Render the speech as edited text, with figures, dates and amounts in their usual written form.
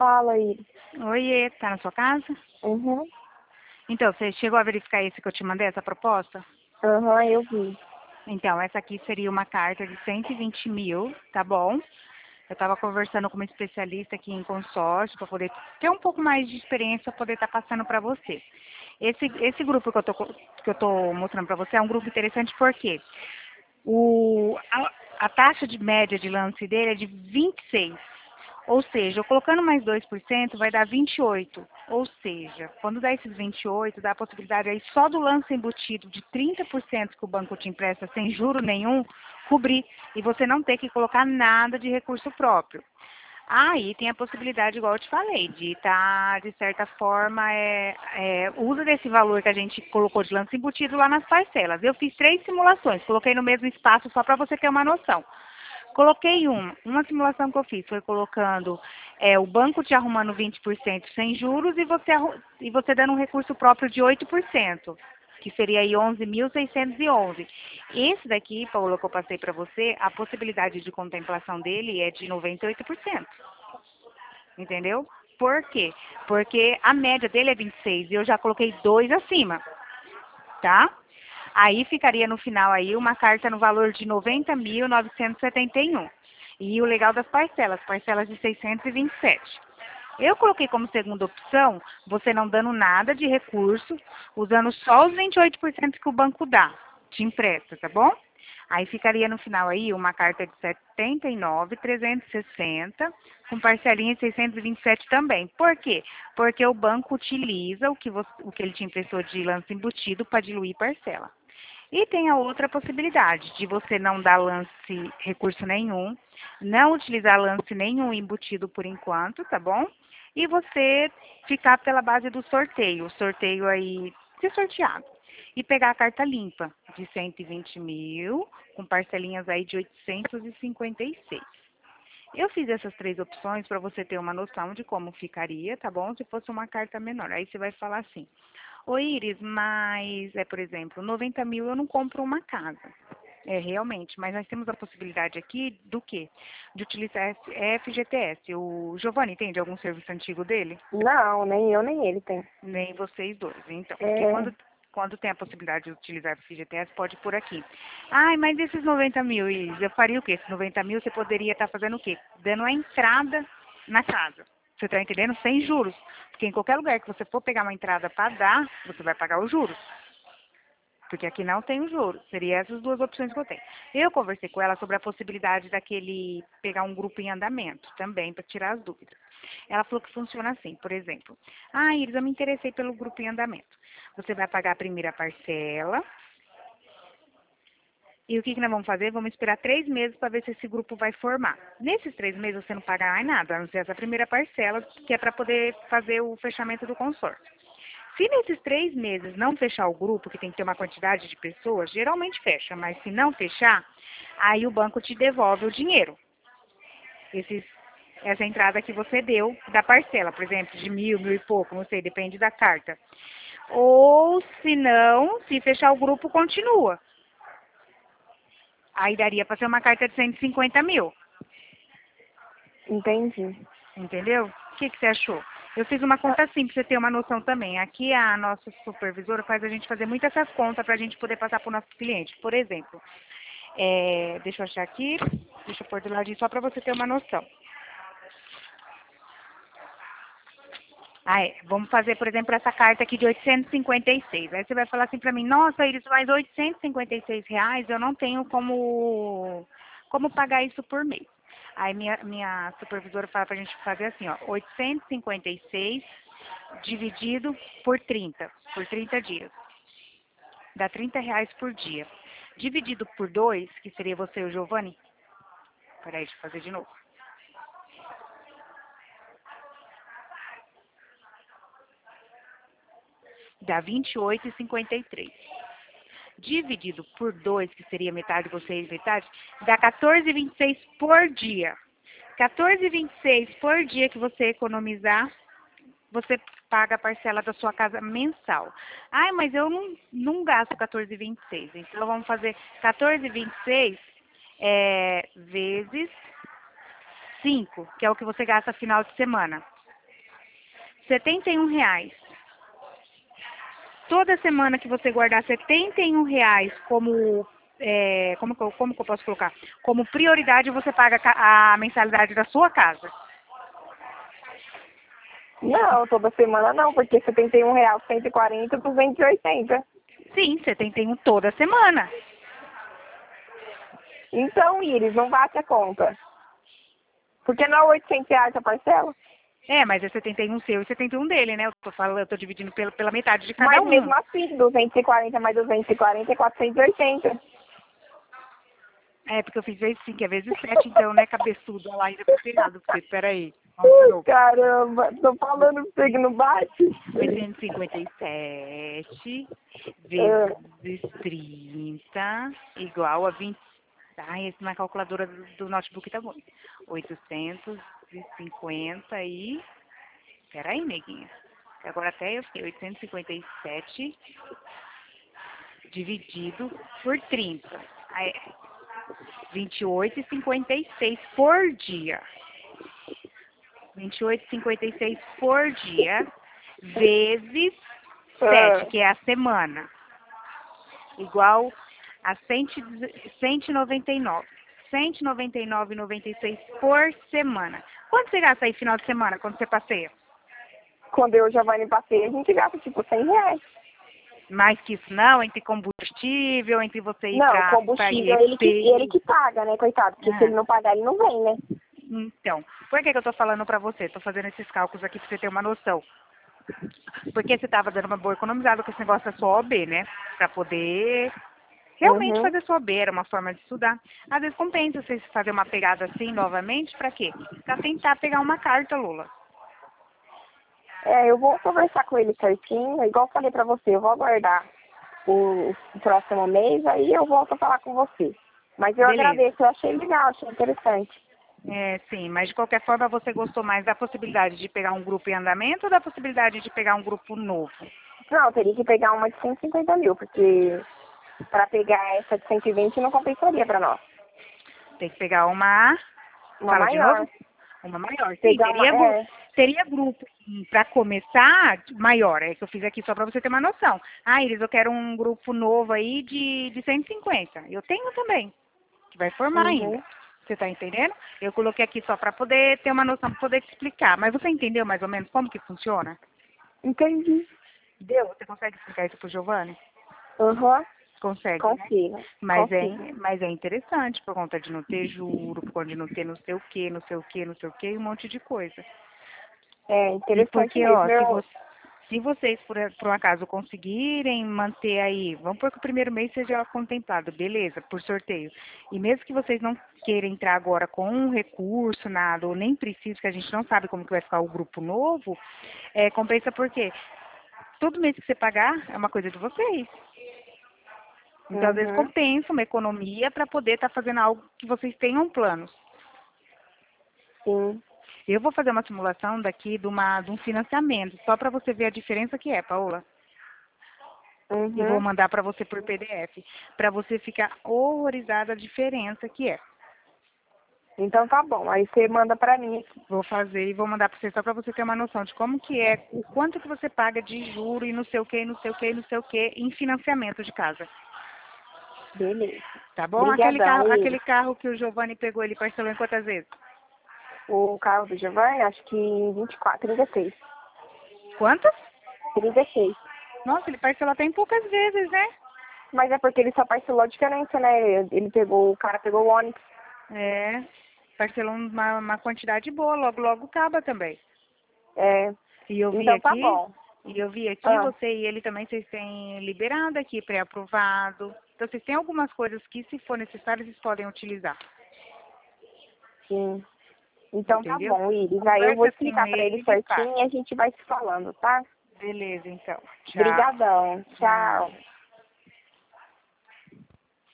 Fala aí. Oiê, tá na sua casa? Uhum. Então, você chegou a verificar esse que eu te mandei, essa proposta? Uhum, eu vi. Então, essa aqui seria uma carta de 120 mil, tá bom? Eu estava conversando com uma especialista aqui em consórcio para poder ter um pouco mais de experiência para poder estar passando para você. Esse grupo que eu tô mostrando para você é um grupo interessante porque a taxa de média de lance dele é de 26. Ou seja, eu colocando mais 2% vai dar 28. Ou seja, quando dá esses 28, dá a possibilidade aí só do lance embutido de 30% que o banco te empresta sem juro nenhum, cobrir. E você não ter que colocar nada de recurso próprio. Aí tem a possibilidade, igual eu te falei, de estar, de certa forma, usa desse valor que a gente colocou de lance embutido lá nas parcelas. Eu fiz 3 simulações, coloquei no mesmo espaço só para você ter uma noção. Coloquei uma simulação que eu fiz, foi colocando o banco te arrumando 20% sem juros e você dando um recurso próprio de 8%, que seria aí 11.611. Esse daqui, Paula, que eu passei para você, a possibilidade de contemplação dele é de 98%. Entendeu? Por quê? Porque a média dele é 26 e eu já coloquei 2 acima, tá? Aí ficaria no final aí uma carta no valor de 90.971. E o legal das parcelas de 627. Eu coloquei como segunda opção, você não dando nada de recurso, usando só os 28% que o banco dá, te empresta, tá bom? Aí ficaria no final aí uma carta de 79.360, com parcelinha de 627 também. Por quê? Porque o banco utiliza o que ele te emprestou de lance embutido para diluir parcela. E tem a outra possibilidade de você não dar recurso nenhum, não utilizar lance nenhum embutido por enquanto, tá bom? E você ficar pela base do sorteio, o sorteio aí, ser sorteado. E pegar a carta limpa de 120 mil, com parcelinhas aí de 856. Eu fiz essas 3 opções para você ter uma noção de como ficaria, tá bom? Se fosse uma carta menor. Aí você vai falar assim, ô Iris, mas, por exemplo, 90 mil eu não compro uma casa. É, realmente, mas nós temos a possibilidade aqui do quê? De utilizar FGTS. O Giovanni entende algum serviço antigo dele? Não, nem eu nem ele tem. Nem vocês dois. Então, porque É, quando tem a possibilidade de utilizar o FGTS, pode por aqui. Ai, mas esses 90 mil, Iris, eu faria o quê? Esses 90 mil você poderia estar fazendo o quê? Dando a entrada na casa. Você está entendendo? Sem juros. Porque em qualquer lugar que você for pegar uma entrada para dar, você vai pagar os juros. Porque aqui não tem os juros. Seria essas 2 opções que eu tenho. Eu conversei com ela sobre a possibilidade daquele pegar um grupo em andamento também, para tirar as dúvidas. Ela falou que funciona assim, por exemplo. Ah, Iris, eu me interessei pelo grupo em andamento. Você vai pagar a primeira parcela. E o que nós vamos fazer? Vamos esperar 3 meses para ver se esse grupo vai formar. Nesses 3 meses você não paga mais nada, a não ser essa primeira parcela, que é para poder fazer o fechamento do consórcio. Se nesses 3 meses não fechar o grupo, que tem que ter uma quantidade de pessoas, geralmente fecha, mas se não fechar, aí o banco te devolve o dinheiro. Essa entrada que você deu da parcela, por exemplo, de 1.000, 1.000 e pouco, não sei, depende da carta. Ou se não, se fechar o grupo, continua. Aí daria para ser uma carta de 150 mil. entendi. Entendeu? O que você achou? Eu fiz uma conta assim, para você ter uma noção também. Aqui a nossa supervisora faz a gente fazer muitas essas contas para a gente poder passar para o nosso cliente. Por exemplo, deixa eu achar aqui, deixa eu pôr do ladinho só para você ter uma noção. Vamos fazer, por exemplo, essa carta aqui de 856. Aí você vai falar assim para mim, nossa, Iris, mas R$ 856 eu não tenho como pagar isso por mês. Aí minha supervisora fala para a gente fazer assim, ó, 856 dividido por 30 dias. Dá R$ 30 por dia. Dividido por 2, que seria você e o Giovanni. Peraí, deixa eu fazer de novo. Dá 28,53. Dividido por 2, que seria metade você e metade, dá 14,26 por dia. 14,26 por dia que você economizar, você paga a parcela da sua casa mensal. Ai, mas eu não gasto 14,26. Então, vamos fazer 14,26 vezes 5, que é o que você gasta final de semana. R$ 71. Toda semana que você guardar R$ 71 como, como que eu posso colocar? Como prioridade, você paga a mensalidade da sua casa. Não, toda semana não, porque R$ 71, 140, 280. Sim, 71 toda semana. Então, Iris, não bate a conta. Porque não é R$ 800 a parcela? Mas é 71 seu e 71 dele, né? Eu tô dividindo pela metade de cada Mas um. mesmo assim, 240 mais 240 é 480. É, porque eu fiz vezes 5, é vezes 7, então, né, cabeçudo, olha lá, ainda fiz errado, porque, peraí, vamos de novo. Caramba, tô falando pra você que não bate. 857 Ah, vezes 30 igual a 20. Ai, essa na calculadora do notebook tá bom. 850 e... Peraí, neguinha. Que agora até eu fiquei 857 dividido por 30. Aí, 28,56 por dia. 28,56 por dia, vezes 7, que é a semana. Igual a 199. 199,96 por semana. Quanto você gasta aí final de semana, quando você passeia? quando eu já vai no passeio, a gente gasta tipo R$ 100. Mais que isso não, entre combustível, entre você ir Não, o pra combustível IEP. ele que paga, né, coitado? Porque se ele não pagar, ele não vem, né? Então, por que eu tô falando pra você? Tô fazendo esses cálculos aqui pra você ter uma noção. Porque você tava dando uma boa economizada com esse negócio da sua OB, né? Pra poder realmente Uhum. fazer sua OB, era uma forma de estudar. Às vezes compensa você fazer uma pegada assim novamente, pra quê? Pra tentar pegar uma carta, Lula. É, eu vou conversar com ele certinho, igual eu falei pra você, eu vou aguardar o próximo mês, aí eu volto a falar com você. Mas eu Beleza. agradeço, eu achei legal, achei interessante. Sim, mas de qualquer forma você gostou mais da possibilidade de pegar um grupo em andamento ou da possibilidade de pegar um grupo novo? Não, eu teria que pegar uma de 150 mil, porque para pegar essa de 120 não compensaria para nós. Tem que pegar uma. Uma Fala de maior. novo? Uma maior. Sim, Pegar uma. É. teria grupo para começar maior. É que eu fiz aqui só para você ter uma noção. Ah, Iris, eu quero um grupo novo aí de 150. Eu tenho também, que vai formar ainda. Uhum. Você tá entendendo? Eu coloquei aqui só para poder ter uma noção, para poder te explicar. Mas você entendeu mais ou menos como que funciona? Entendi. Deu? Você consegue explicar isso pro Giovanni? Uhum. Consegue, né? Consigo. Mas é, Consigo. mas é interessante por conta de não ter juro, por conta de não ter não sei o quê, não sei o quê, não sei o quê, e um monte de coisa. É E interessante porque, ó, mesmo. Eu... se vocês por um acaso conseguirem manter aí, vamos por que o primeiro mês seja contemplado, beleza, por sorteio. E mesmo que vocês não queiram entrar agora com um recurso, nada, ou nem precisa, que a gente não sabe como que vai ficar o grupo novo, compensa porque todo mês que você pagar é uma coisa de vocês. Então, às vezes, Uhum. compensa uma economia para poder estar fazendo algo que vocês tenham planos. Sim. Eu vou fazer uma simulação daqui de um financiamento, só para você ver a diferença que é, Paola. E vou Uhum. mandar para você por PDF, para você ficar horrorizada a diferença que é. Então tá bom. Aí você manda pra mim aqui. Vou fazer e vou mandar para você só para você ter uma noção de como que é, o quanto que você paga de juro e não sei o que, não sei o que, não sei o que, em financiamento de casa. Beleza. Tá bom? Obrigadão, Aquele Iris. carro que o Giovanni pegou, ele parcelou em quantas vezes? O carro do Giovanni, acho que 24, 36. Quantas? 36. Nossa, ele parcelou até em poucas vezes, né? Mas é porque ele só parcelou a diferença, né? Ele pegou, o cara pegou o Onix. É, parcelou uma quantidade boa, logo, logo acaba também. É. E eu vi Então tá aqui, bom. Ah, você e ele também, vocês têm liberado aqui, pré-aprovado. Então, vocês têm algumas coisas que, se for necessário, vocês podem utilizar. sim. Então tá Entendeu? bom, Iris. Aí eu vou Conversa com explicar pra ele ele e me certinho passa. e a gente vai se falando, tá? Beleza, então. Tchau. Obrigadão. Nada. Tchau.